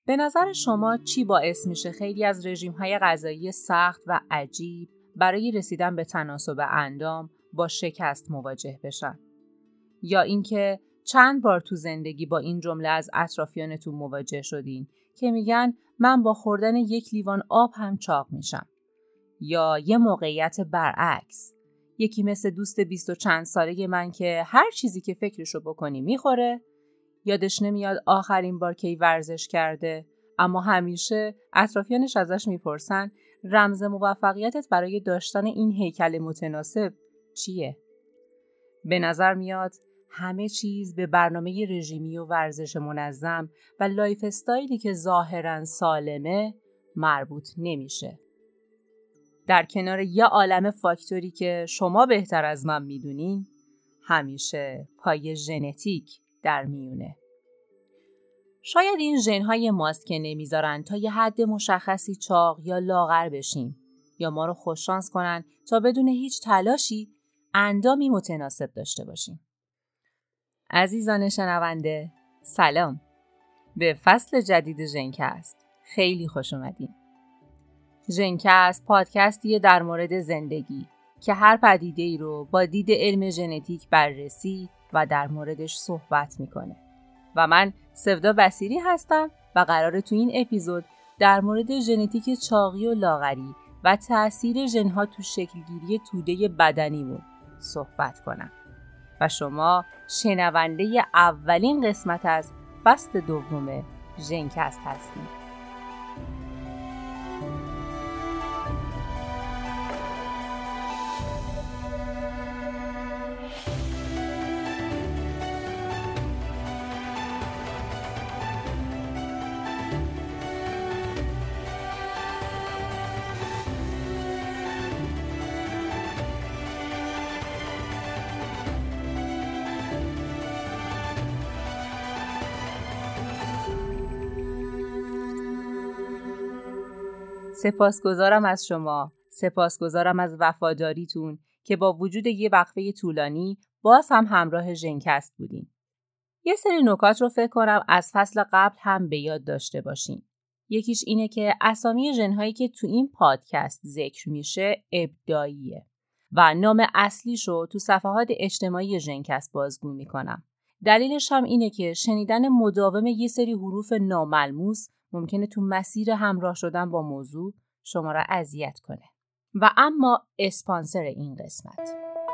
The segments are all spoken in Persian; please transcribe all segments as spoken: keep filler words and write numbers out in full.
به نظر شما چی باعث میشه خیلی از رژیم‌های غذایی سخت و عجیب برای رسیدن به تناسب اندام با شکست مواجه بشن؟ یا اینکه چند بار تو زندگی با این جمله از اطرافیانتون مواجه شدین که میگن من با خوردن یک لیوان آب هم چاق میشم؟ یا یه موقعیت برعکس، یکی مثل دوست بیست و چند ساله من که هر چیزی که فکرشو بکنی میخوره، یادش نمیاد آخرین بار کی ورزش کرده، اما همیشه اطرافیانش ازش میپرسن رمز موفقیتت برای داشتن این هیکل متناسب چیه؟ به نظر میاد همه چیز به برنامه رژیمی و ورزش منظم و لایف استایلی که ظاهراً سالمه مربوط نمیشه. در کنار یه عالمه فاکتوری که شما بهتر از من میدونین، همیشه پای ژنتیک در میونه. شاید این ژن‌های ماست که نمیذارن تا یه حد مشخصی چاق یا لاغر بشیم یا ما رو خوششانس کنن تا بدون هیچ تلاشی اندامی متناسب داشته باشیم. عزیزان شنونده، سلام. به فصل جدید ژن‌کست خیلی خوش اومدین. ژن‌کست پادکستیه در مورد زندگی که هر پدیده‌ای رو با دید علم ژنتیک بررسی و در موردش صحبت میکنه. و من سودا بصیری هستم و قراره تو این اپیزود در مورد ژنتیک چاقی و لاغری و تأثیر ژن‌ها تو شکلگیری توده بدنیمون صحبت کنم. و شما شنونده اولین قسمت از فصل دوم ژن‌کست هستید. سپاسگزارم از شما، سپاسگزارم از وفاداریتون که با وجود یه وقفه طولانی باز هم همراه ژن‌کست بودین. یه سری نکات رو فکر کنم از فصل قبل هم به یاد داشته باشین. یکیش اینه که اسامی ژن‌هایی که تو این پادکست ذکر میشه ابداعیه و نام اصلیشو تو صفحات اجتماعی ژن‌کست بازگو میکنم. دلیلش هم اینه که شنیدن مداوم یه سری حروف ناملموس ممکنه تو مسیر همراه شدن با موضوع شما را اذیت کنه. و اما اسپانسر این قسمت،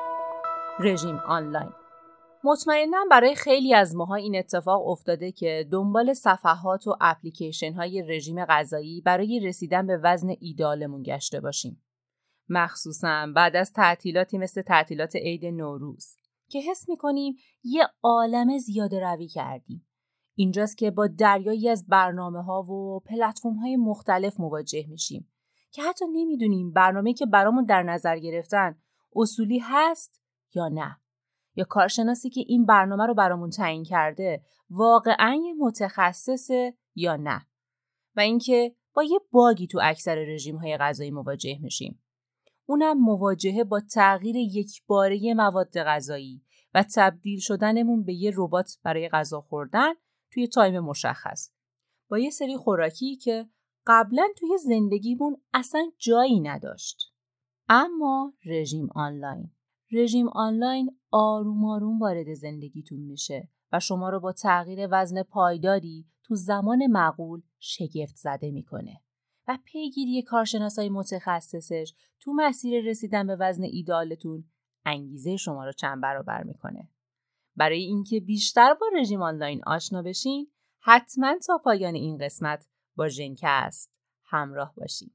رژیم آنلاین. مطمئناً برای خیلی از ماها این اتفاق افتاده که دنبال صفحات و اپلیکیشن های رژیم غذایی برای رسیدن به وزن ایدالمون گشته باشیم. مخصوصاً بعد از تعطیلاتی مثل تعطیلات عید نوروز که حس می‌کنیم یه عالمه زیاده روی کردیم. اینجاست که با دریایی از برنامه‌ها و پلتفرم‌های مختلف مواجه میشیم که حتی نمیدونیم برنامه‌ای که برامون در نظر گرفتن اصولی هست یا نه، یا کارشناسی که این برنامه رو برامون تعیین کرده واقعاً یه متخصصه یا نه، و اینکه با یه باگی تو اکثر رژیم‌های غذایی مواجه میشیم. اونم مواجهه با تغییر یکباره مواد غذایی و تبدیل شدنمون به یه ربات برای غذا خوردن توی تایم مشخص با یه سری خوراکی که قبلا توی زندگیمون اصلا جایی نداشت. اما رژیم آنلاین رژیم آنلاین آروم آروم وارد زندگیتون میشه و شما رو با تغییر وزن پایداری تو زمان معقول شگفت زده میکنه و پیگیری کارشناسای متخصصش تو مسیر رسیدن به وزن ایدئالتون انگیزه شما رو چند برابر میکنه. برای اینکه بیشتر با رژیم آنلاین آشنا بشین، حتما تا پایان این قسمت با ژن‌کست همراه باشین.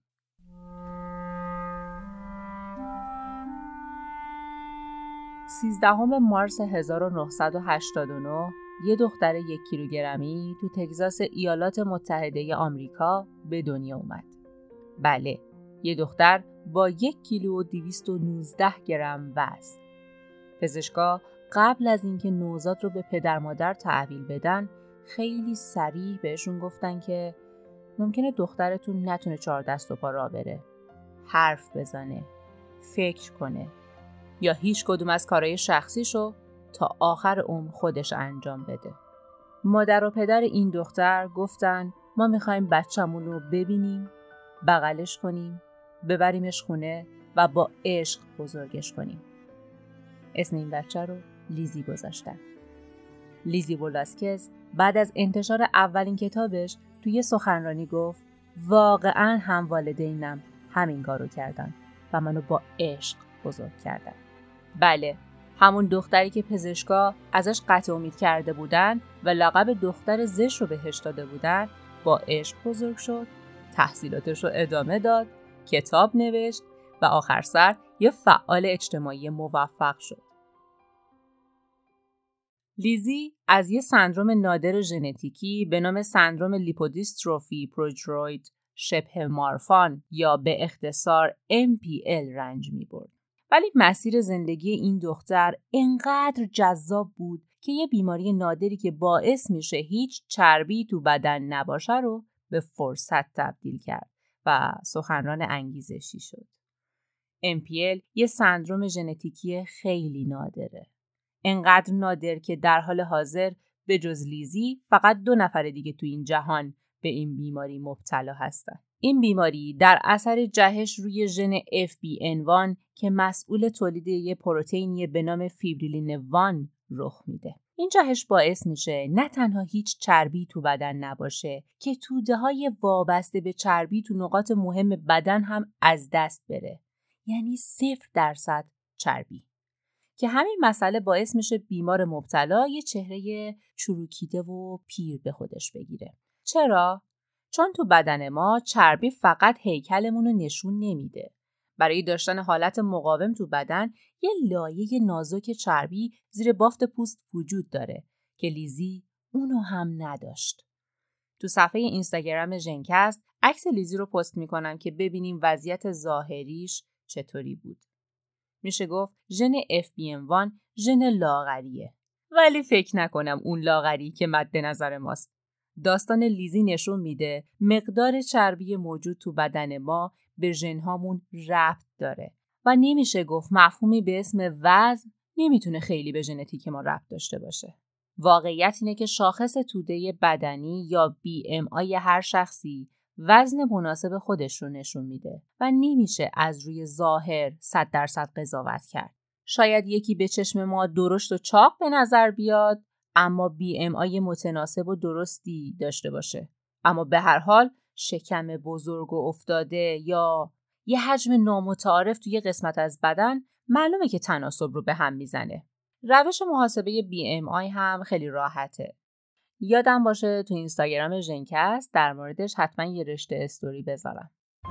سیزدهم مارس هزار و نهصد و هشتاد و نه یه دختر یک کیلوگرمی تو تگزاس ایالات متحده آمریکا به دنیا اومد. بله، یه دختر با یک کیلو و دویست و نوزده گرم وزن. پزشکا قبل از اینکه نوزاد رو به پدر مادر تحویل بدن خیلی صریح بهشون گفتن که ممکنه دخترتون نتونه چهار دست و پا راه بره، حرف بزنه، فکر کنه یا هیچ کدوم از کارهای شخصیشو تا آخر عمر خودش انجام بده. مادر و پدر این دختر گفتن ما میخوایم بچه‌مون رو ببینیم، بغلش کنیم، ببریمش خونه و با عشق بزرگش کنیم. اسم این بچه رو لیزی گذاشتن. لیزی ولاسکز بعد از انتشار اولین کتابش توی سخنرانی گفت واقعاً هم والدینم همین کارو کردن و منو با عشق بزرگ کردن. بله، همون دختری که پزشکا ازش قطع امید کرده بودن و لقب دختر زشت رو بهش داده بودن، با عشق بزرگ شد، تحصیلاتش رو ادامه داد، کتاب نوشت و آخر سر یه فعال اجتماعی موفق شد. لیزی از یه سندرم نادر ژنتیکی به نام سندرم لیپودیستروفی پروژروید شبه مارفان یا به اختصار ام پی ال رنج می‌برد. ولی مسیر زندگی این دختر انقدر جذاب بود که یه بیماری نادری که باعث میشه هیچ چربی تو بدن نباشه رو به فرصت تبدیل کرد و سخنران انگیزشی شد. ام پی ال یه سندرم ژنتیکی خیلی نادره. انقدر نادر که در حال حاضر به جز لیزی فقط دو نفر دیگه تو این جهان به این بیماری مبتلا هستن. این بیماری در اثر جهش روی ژن اف بی ان وان که مسئول تولید یه پروتئینی به نام فیبریلین یک رخ میده. این جهش باعث میشه نه تنها هیچ چربی تو بدن نباشه که توده‌های وابسته به چربی تو نقاط مهم بدن هم از دست بره. یعنی صفر درصد چربی. که همین مسئله باعث میشه بیمار مبتلا یه چهره چروکیده و پیر به خودش بگیره. چرا؟ چون تو بدن ما چربی فقط هیکلمون رو نشون نمیده. برای داشتن حالت مقاوم تو بدن یه لایه نازک چربی زیر بافت پوست وجود داره که لیزی اونو هم نداشت. تو صفحه اینستاگرام ژنکست عکس لیزی رو پست میکنم که ببینیم وضعیت ظاهریش چطوری بود. میشه گفت ژن اف بی ان وان ژن لاغریه. ولی فکر نکنم اون لاغری که مد نظر ماست. داستان لیزی نشون میده مقدار چربی موجود تو بدن ما به ژن‌هامون ربط داره و نمیشه گفت مفهومی به اسم وزن نمیتونه خیلی به ژنتیک ما ربط داشته باشه. واقعیت اینه که شاخص توده بدنی یا بی ام آی هر شخصی وزن مناسب خودش رو نشون میده و نمیشه از روی ظاهر صد درصد قضاوت کرد. شاید یکی به چشم ما درشت و چاق به نظر بیاد اما بی ام آی متناسب و درستی داشته باشه. اما به هر حال شکم بزرگ و افتاده یا یه حجم نامتعارف توی قسمت از بدن معلومه که تناسب رو به هم میزنه. روش محاسبه بی ام آی هم خیلی راحته. یادم باشه تو اینستاگرام ژنکست در موردش حتما یه رشته استوری بذارم.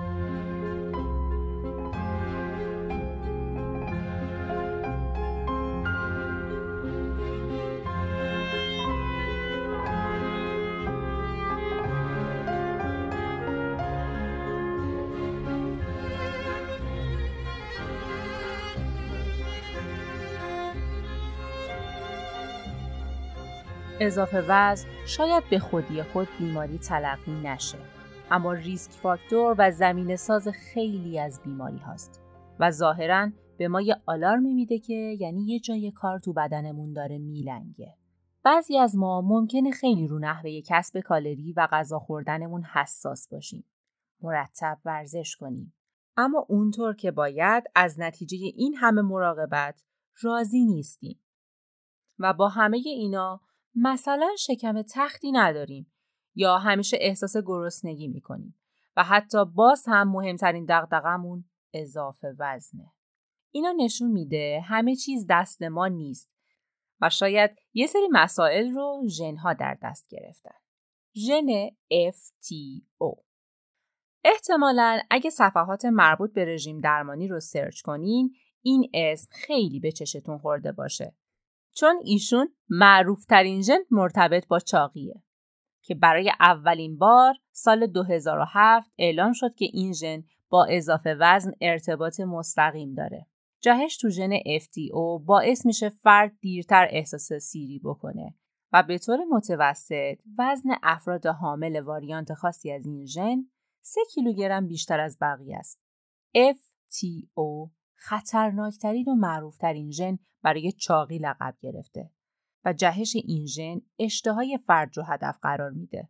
اضافه وزن شاید به خودی خود بیماری تلقی نشه، اما ریسک فاکتور و زمینه ساز خیلی از بیماری هاست و ظاهراً به ما یه آلارمی میده که یعنی یه جای کار تو بدنمون داره میلنگه. بعضی از ما ممکنه خیلی رو نحوه کسب کالری و غذا خوردنمون حساس باشیم. مرتب ورزش کنیم. اما اونطور که باید از نتیجه این همه مراقبت راضی نیستیم. و با همه اینا مثلا شکم تختی نداریم یا همیشه احساس گرسنگی میکنیم و حتی باز هم مهمترین دغدغمون اضافه وزنه. اینا نشون میده همه چیز دست ما نیست و شاید یه سری مسائل رو ژن‌ها در دست گرفتن. ژن اف تی او. احتمالاً اگه صفحات مربوط به رژیم درمانی رو سرچ کنین این اسم خیلی به چشتون خورده باشه. چون ایشون معروف ترین ژن مرتبط با چاقیه که برای اولین بار سال دو هزار و هفت اعلام شد که این ژن با اضافه وزن ارتباط مستقیم داره. جهش تو ژن اف تی او باعث میشه فرد دیرتر احساس سیری بکنه و به طور متوسط وزن افراد حامل واریانت خاصی از این ژن سه کیلوگرم بیشتر از بقیه است. اف تی او خطرناکترین و معروفترین ژن برای چاقی لقب گرفته و جهش این ژن اشتهای فرد رو هدف قرار میده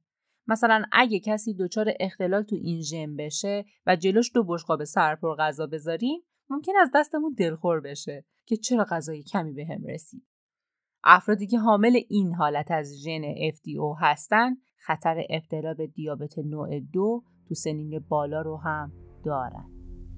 مثلا اگه کسی دچار اختلال تو این ژن بشه و جلوش دو بشقاب سرپر غذا بذاریم، ممکن از دستمون دلخور بشه که چرا غذای کمی بهم رسید. افرادی که حامل این حالت از ژن اف دی او هستن، خطر ابتلا به دیابت نوع دو تو سنین بالا رو هم دارن.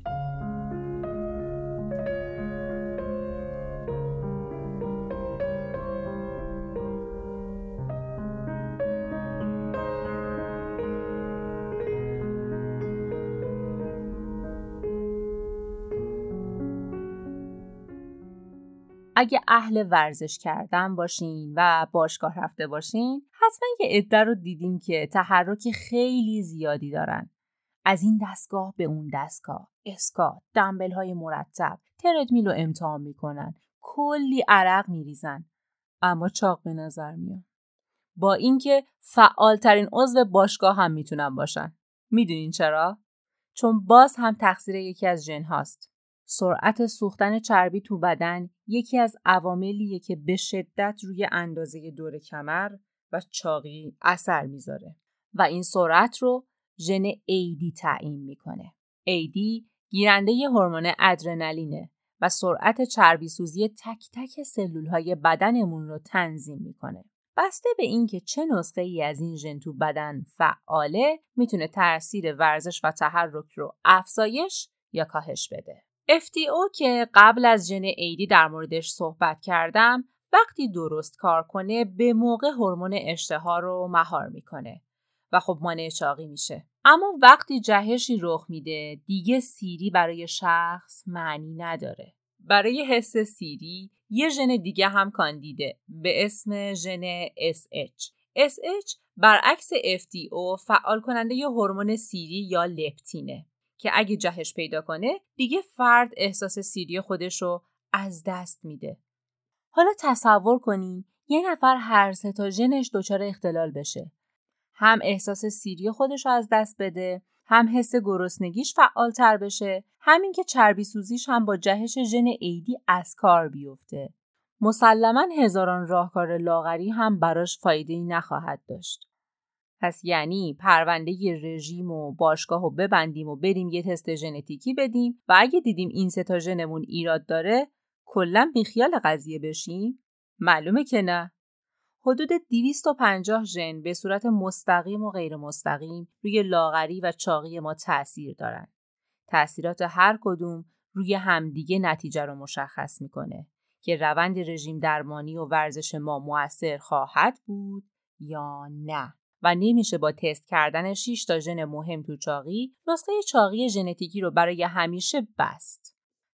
اگه اهل ورزش کردن باشین و باشگاه رفته باشین، حتما یه عده رو دیدین که تحرک خیلی زیادی دارن. از این دستگاه به اون دستگاه، اسکات، دمبل های مرتب، تردمیل رو امتحان میکنن، کلی عرق میریزن، اما چاق به نظر میان. با اینکه فعالترین عضو باشگاه هم میتونن باشن. میدونین چرا؟ چون باز هم تقصیر یکی از ژن هاست. سرعت سوختن چربی تو بدن یکی از عواملیه که به شدت روی اندازه دور کمر و چاقی اثر میذاره و این سرعت رو ژن ای دی تعیین میکنه. ای دی گیرنده ی هورمون ادرنالینه و سرعت چربی سوزی تک تک سلولهای بدنمون رو تنظیم میکنه. بسته به اینکه چه نسخه ای از این ژن تو بدن فعاله، میتونه تاثیر ورزش و تحرک رو افزایش یا کاهش بده. اف دی او که قبل از ژن ای دی در موردش صحبت کردم، وقتی درست کار کنه به موقع هورمون اشتها رو مهار میکنه و خب مانع چاقی میشه. اما وقتی جهشی رخ میده، دیگه سیری برای شخص معنی نداره. برای حس سیری یه ژن دیگه هم کاندیده به اسم ژن اس اچ. اس اچ برعکس اف دی او فعال کننده ی هورمون سیری یا لپتینه که اگه جهش پیدا کنه دیگه فرد احساس سیری خودش رو از دست میده. حالا تصور کنین یه نفر هر سه تا ژنش دچار اختلال بشه. هم احساس سیری خودش رو از دست بده، هم حس گرسنگیش فعالتر بشه، همین که چربی سوزیش هم با جهش ژن ای دی از کار بیفته. مسلماً هزاران راهکار لاغری هم براش فایده‌ای نخواهد داشت. پس یعنی پرونده ی رژیم و باشگاه رو ببندیم و بریم یه تست ژنتیکی بدیم و اگه دیدیم این سه تا ژنمون ایراد داره کلاً بیخیال قضیه بشیم؟ معلومه که نه. حدود دویست و پنجاه ژن به صورت مستقیم و غیر مستقیم روی لاغری و چاقی ما تأثیر دارن. تأثیرات هر کدوم روی همدیگه نتیجه رو مشخص میکنه که روند رژیم درمانی و ورزش ما مؤثر خواهد بود یا نه. و نمیشه با تست کردن شش تا ژن مهم تو چاقی نسخه چاقی ژنتیکی رو برای همیشه بست.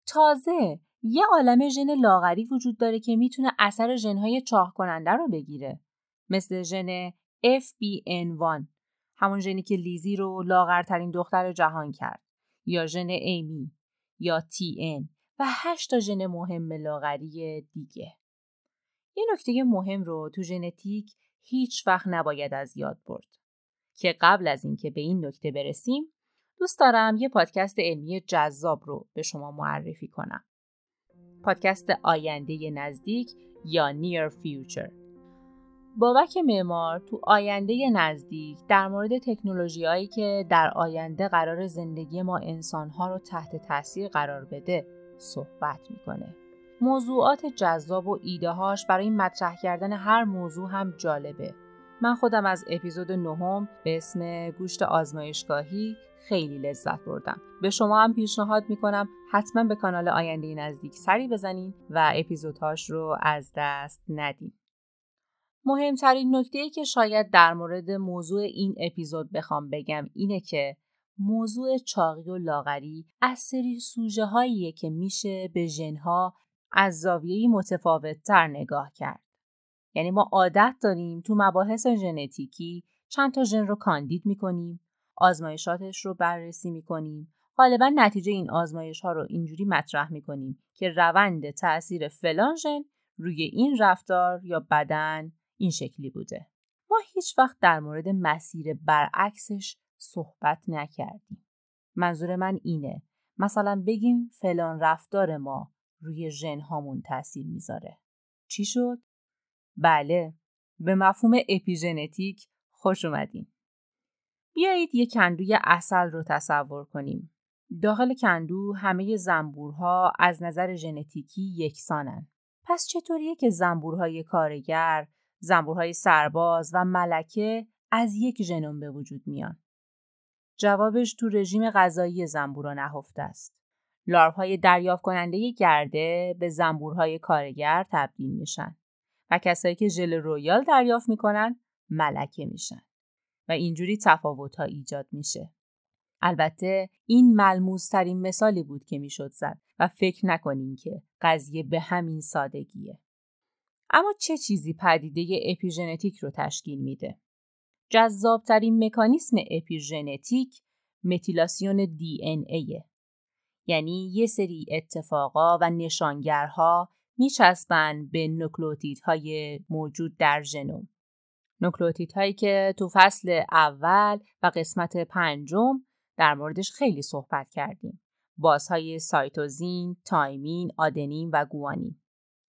تازه یه عالمه ژن لاغری وجود داره که میتونه اثر ژن‌های چاق کننده رو بگیره، مثل ژن اف بی ان وان، همون ژنی که لیزی رو لاغرترین دختر جهان کرد، یا ژن ایمی یا تی ان و هشت تا ژن مهم لاغری دیگه. یه نکته مهم رو تو ژنتیک هیچ وقت نباید از یاد برد که قبل از اینکه به این نکته برسیم دوست دارم یه پادکست علمی جذاب رو به شما معرفی کنم. پادکست آینده نزدیک یا Near Future. بابک معمار تو آینده نزدیک در مورد تکنولوژی‌هایی که در آینده قرار زندگی ما انسان‌ها رو تحت تاثیر قرار بده صحبت میکنه. موضوعات جذاب و ایده‌هاش برای مطرح کردن هر موضوع هم جالبه. من خودم از اپیزود نهم به اسم گوشت آزمایشگاهی خیلی لذت بردم. به شما هم پیشنهاد میکنم حتما به کانال آینده نزدیک سری بزنین و اپیزودهاش رو از دست ندین. مهمترین نکته‌ای که شاید در مورد موضوع این اپیزود بخوام بگم اینه که موضوع چاقی و لاغری از سری سوژه هاییه که میشه به ژن‌ها از زاویه‌ای متفاوت‌تر نگاه کرد. یعنی ما عادت داریم تو مباحث ژنتیکی چند تا ژن رو کاندید میکنیم، آزمایشاتش رو بررسی میکنیم، غالبا نتیجه این آزمایش ها رو اینجوری مطرح میکنیم که روند تأثیر فلان ژن روی این رفتار یا بدن این شکلی بوده. ما هیچ وقت در مورد مسیر برعکسش صحبت نکردیم. منظور من اینه، مثلا بگیم فلان رفتار ما روی ژن هامون تأثیر میذاره. چی شد؟ بله، به مفهوم اپیژنتیک خوش اومدین. بیایید یک کندوی عسل رو تصور کنیم. داخل کندو همه زنبورها از نظر ژنتیکی یکسانن. پس چطوریه که زنبورهای کارگر، زنبورهای سرباز و ملکه از یک ژنوم به وجود میان؟ جوابش تو رژیم غذایی زنبورها نهفته است. لاروهای دریافت کننده گرده به زنبورهای کارگر تبدیل میشن و کسایی که ژل رویال دریافت میکنن ملکه میشن و اینجوری تفاوت‌ها ایجاد میشه. البته این ملموس‌ترین مثالی بود که میشد زد و فکر نکنین که قضیه به همین سادگیه. اما چه چیزی پدیده اپیژنتیک رو تشکیل میده؟ جذابترین مکانیسم اپیژنتیک متیلاسیون دی ان ایه. یعنی یه سری اتفاقا و نشانگرها میچسبن به نوکلئوتیدهای موجود در ژنوم. نوکلئوتیدهایی که تو فصل اول و قسمت پنجم در موردش خیلی صحبت کردیم. بازهای سایتوزین، تایمین، آدنین و گوانین.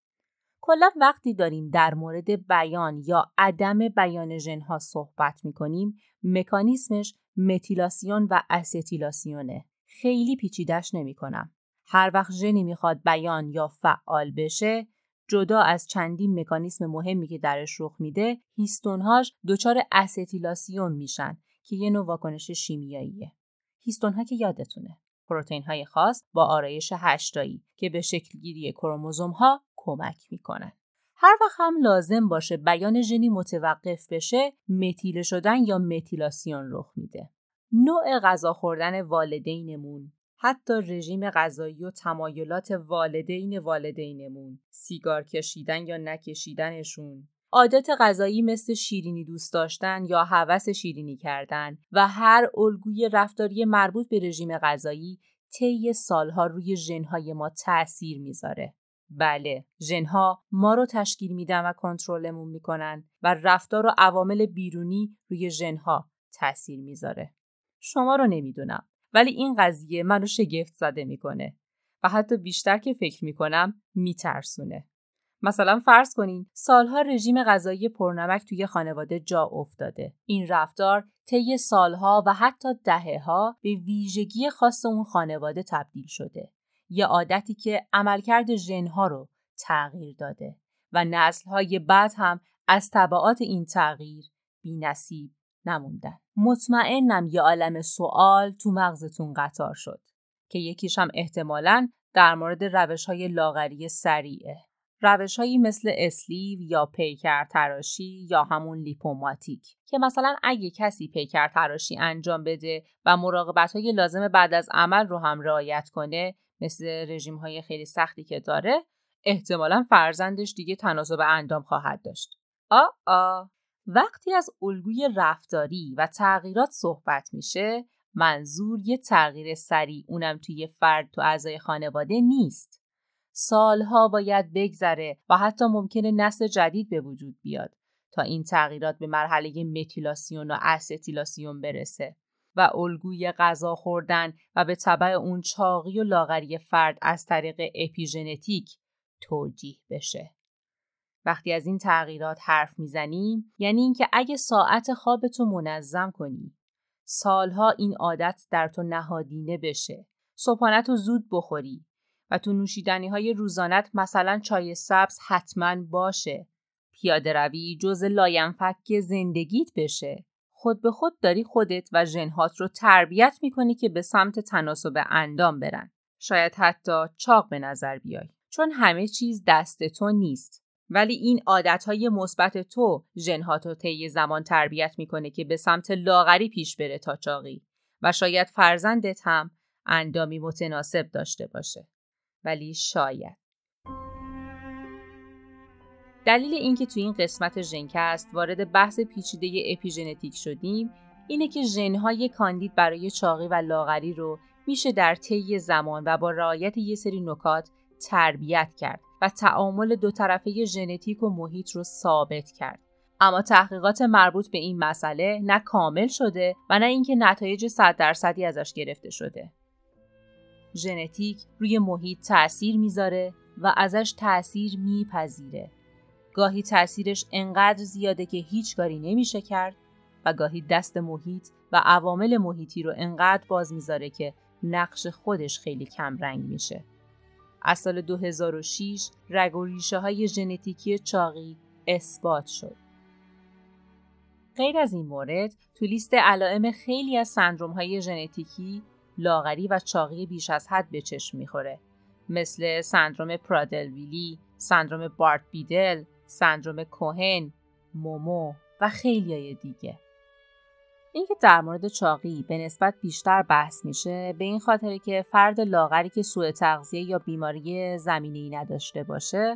کلا وقتی داریم در مورد بیان یا عدم بیان ژن‌ها صحبت می‌کنیم، مکانیسمش متیلاسیون و استیلاسیونه. خیلی پیچیده‌اش نمی‌کنم. هر وقت ژنی میخواد بیان یا فعال بشه، جدا از چندین مکانیسم مهمی که درش رخ میده، هیستون‌هاش دچار استیلاسیون میشن که یه نوع واکنش شیمیاییه. هیستون‌ها که یادتونه، پروتئین‌های خاص با آرایش هشتایی که به شکلگیری کروموزوم‌ها کمک میکنن. هر وقت هم لازم باشه بیان ژنی متوقف بشه، متیل شدن یا متیلاسیون رخ میده. نوع غذا خوردن والدینمون، حتی رژیم غذایی و تمایلات والدین والدینمون، سیگار کشیدن یا نکشیدنشون، عادت غذایی مثل شیرینی دوست داشتن یا هوس شیرینی کردن و هر الگوی رفتاری مربوط به رژیم غذایی طی سالها روی ژن‌های ما تأثیر میذاره. بله، ژن‌ها ما رو تشکیل میدن و کنترلمون میکنن و رفتار و عوامل بیرونی روی ژن‌ها تأثیر میذاره. شما رو نمیدونم، ولی این قضیه منو شگفت زده میکنه و حتی بیشتر که فکر میکنم میترسونه. مثلا فرض کنین سالها رژیم غذایی پرنمک توی خانواده جا افتاده. این رفتار طی سالها و حتی دهه‌ها به ویژگی خاص اون خانواده تبدیل شده. یه عادتی که عملکرد ژن‌ها رو تغییر داده و نسل‌های بعد هم از تبعات این تغییر بی‌نصیب نموندن. مطمئنم یه عالم سوال تو مغزتون قطار شد که یکیش هم احتمالاً در مورد روش‌های لاغری سریعه. روش‌هایی مثل اسلیو یا پیکر تراشی یا همون لیپوماتیک که مثلا اگه کسی پیکر تراشی انجام بده و مراقبت‌های لازم بعد از عمل رو هم رعایت کنه، مثل رژیم‌های خیلی سختی که داره، احتمالاً فرزندش دیگه تناسب اندام خواهد داشت. آ آ وقتی از الگوی رفتاری و تغییرات صحبت میشه، منظور یه تغییر سریع اونم توی فرد تو اعضای خانواده نیست. سالها باید بگذره و حتی ممکنه نسل جدید به وجود بیاد تا این تغییرات به مرحله متیلاسیون و استیلاسیون برسه و الگوی غذا خوردن و به تبع اون چاقی و لاغری فرد از طریق اپیژنتیک توجیه بشه. وقتی از این تغییرات حرف میزنیم، یعنی اینکه اگه ساعت خوابتو منظم کنی، سالها این عادت در تو نهادینه بشه، صبحانه‌تو زود بخوری و تو نوشیدنی‌های روزانت مثلا چای سبز حتما باشه، پیاده روی جزء لاینفک زندگیت بشه، خود به خود داری خودت و ژن‌هات رو تربیت میکنی که به سمت تناسب اندام برن. شاید حتی چاق به نظر بیای، چون همه چیز دست تو نیست. ولی این عادتهای مثبت تو ژن‌هاتو طی زمان تربیت میکنه که به سمت لاغری پیش بره تا چاقی و شاید فرزندت هم اندامی متناسب داشته باشه. ولی شاید. دلیل اینکه تو این قسمت ژنکست وارد بحث پیچیده اپیژنتیک شدیم اینه که ژن‌های کاندید برای چاقی و لاغری رو میشه در طی زمان و با رعایت یه سری نکات تربیت کرد و تعامل دو طرفه ژنتیک و محیط رو ثابت کرد. اما تحقیقات مربوط به این مسئله نه کامل شده و نه اینکه نتایج صد درصدی ازش گرفته شده. ژنتیک روی محیط تأثیر میذاره و ازش تأثیر میپذیره. گاهی تأثیرش انقدر زیاده که هیچ کاری نمیشه کرد، و گاهی دست محیط و عوامل محیطی رو انقدر باز میذاره که نقش خودش خیلی کم رنگ میشه. از سال دو هزار و شش رگ و ریشه های ژنتیکی چاقی اثبات شد. غیر از این مورد، تو لیست علائم خیلی از سندروم های ژنتیکی لاغری و چاقی بیش از حد به چشم میخوره، مثل سندروم پرادل-ویلی، سندروم بارت بیدل، سندروم کوهن، مومو و خیلیای دیگه. اینکه در مورد چاقی به نسبت بیشتر بحث میشه به این خاطره که فرد لاغری که سوء تغذیه یا بیماری زمینه‌ای نداشته باشه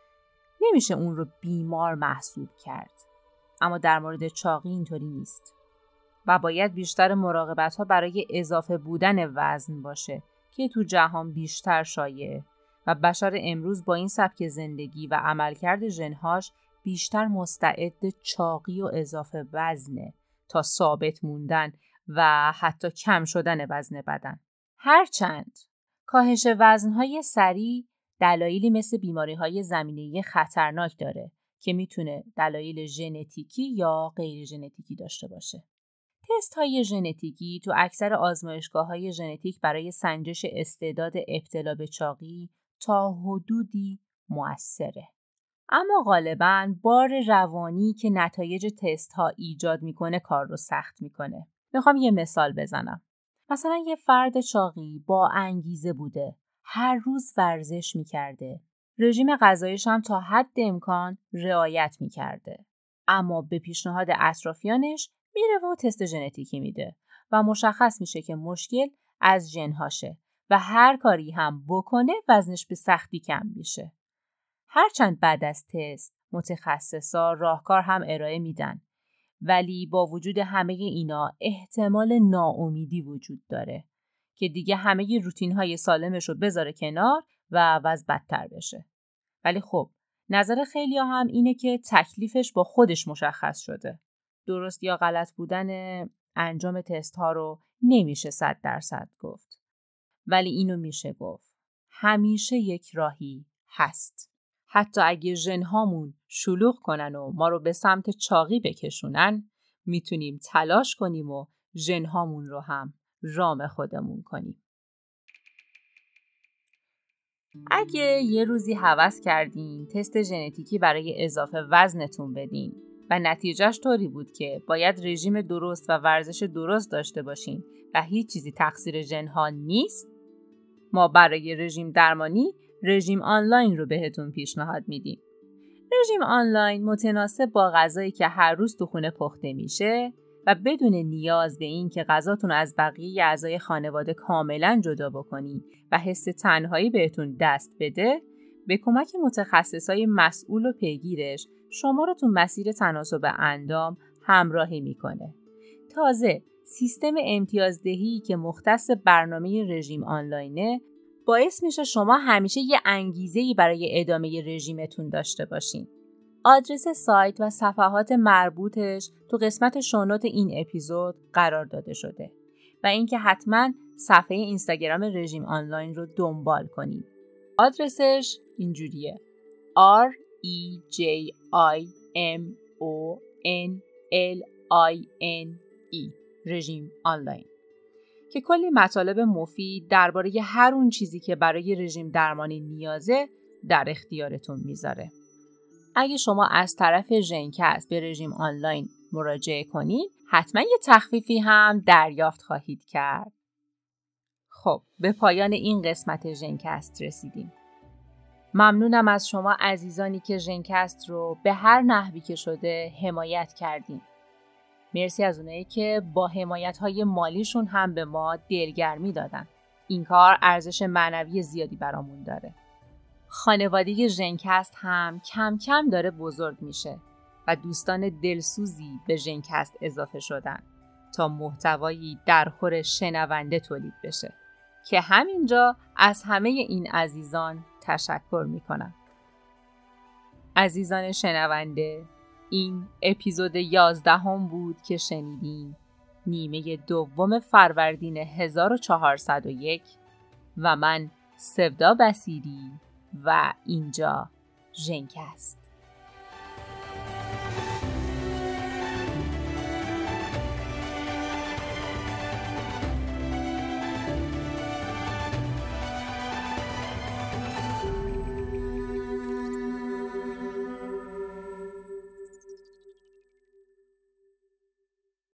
نمیشه اون رو بیمار محسوب کرد. اما در مورد چاقی اینطوری نیست و باید بیشتر مراقبت‌ها برای اضافه بودن وزن باشه که تو جهان بیشتر شایعه و بشر امروز با این سبک زندگی و عملکرد ژن‌هاش بیشتر مستعد چاقی و اضافه وزنه تا ثابت موندن و حتی کم شدن وزن بدن. هرچند کاهش وزن‌های سریع دلایلی مثل بیماری‌های زمینه‌ای خطرناک داره که میتونه دلایل ژنتیکی یا غیر ژنتیکی داشته باشه. تست های ژنتیکی تو اکثر آزمایشگاه‌های ژنتیک برای سنجش استعداد ابتلا به چاقی تا حدودی مؤثره. اما غالباً بار روانی که نتایج تست ها ایجاد میکنه کار رو سخت میکنه. میخوام یه مثال بزنم. مثلا یه فرد چاقی با انگیزه بوده، هر روز ورزش میکرده، رژیم غذاییش هم تا حد امکان رعایت میکرده، اما به پیشنهاد اطرافیانش میره و تست ژنتیکی میده و مشخص میشه که مشکل از ژن‌هاشه و هر کاری هم بکنه وزنش به سختی کم میشه. هرچند بعد از تست متخصصا راهکار هم ارائه میدن، ولی با وجود همه اینا احتمال ناامیدی وجود داره که دیگه همه روتین‌های سالمش رو بذاره کنار و وضع بدتر بشه. ولی خب نظر خیلی‌ها هم اینه که تکلیفش با خودش مشخص شده. درست یا غلط بودن انجام تست ها رو نمیشه صد درصد گفت. ولی اینو میشه گفت. همیشه یک راهی هست. حتی اگه ژن هامون شلوغ کنن و ما رو به سمت چاقی بکشونن، میتونیم تلاش کنیم و ژن هامون رو هم رام خودمون کنیم. اگه یه روزی هوس کردین تست ژنتیکی برای اضافه وزنتون بدین و نتیجهش طوری بود که باید رژیم درست و ورزش درست داشته باشین و هیچ چیزی تقصیر ژن‌ها نیست، ما برای رژیم درمانی رژیم آنلاین رو بهتون پیشنهاد میدیم. رژیم آنلاین متناسب با غذایی که هر روز تو خونه پخته میشه و بدون نیاز به این که غذاتون از بقیه اعضای خانواده کاملا جدا بکنین و حس تنهایی بهتون دست بده، به کمک متخصصای مسئول و پیگیرش شما رو تو مسیر تناسب اندام همراهی میکنه. تازه سیستم امتیازدهی که مختص برنامه رژیم آنلاینه باعث میشه شما همیشه یه انگیزه‌ای برای ادامه رژیمتون داشته باشین. آدرس سایت و صفحات مربوطش تو قسمت شونوت این اپیزود قرار داده شده و اینکه حتما صفحه اینستاگرام رژیم آنلاین رو دنبال کنید. آدرسش اینجوریه: R E J I M O N L I N E رژیم آنلاین که کلی مطالب مفید درباره هر اون چیزی که برای رژیم درمانی نیازه در اختیارتون میذاره. اگه شما از طرف ژنکست به رژیم آنلاین مراجعه کنید، حتما یه تخفیفی هم دریافت خواهید کرد. خب، به پایان این قسمت ژنکست رسیدیم. ممنونم از شما عزیزانی که ژنکست رو به هر نحوی که شده حمایت کردین. مرسی از اونایی که با حمایت‌های مالیشون هم به ما دلگرمی دادن. این کار ارزش معنوی زیادی برامون داره. خانواده ژنکست هم کم کم داره بزرگ میشه و دوستان دلسوزی به ژنکست اضافه شدن تا محتوایی در خور شنونده تولید بشه که همینجا از همه این عزیزان تشکر میکنم. عزیزان شنونده، این اپیزود یازدهم بود که شنیدین، نیمه دوم فروردین هزار و چهارصد و یک و من سودا بصیری و اینجا ژنکست.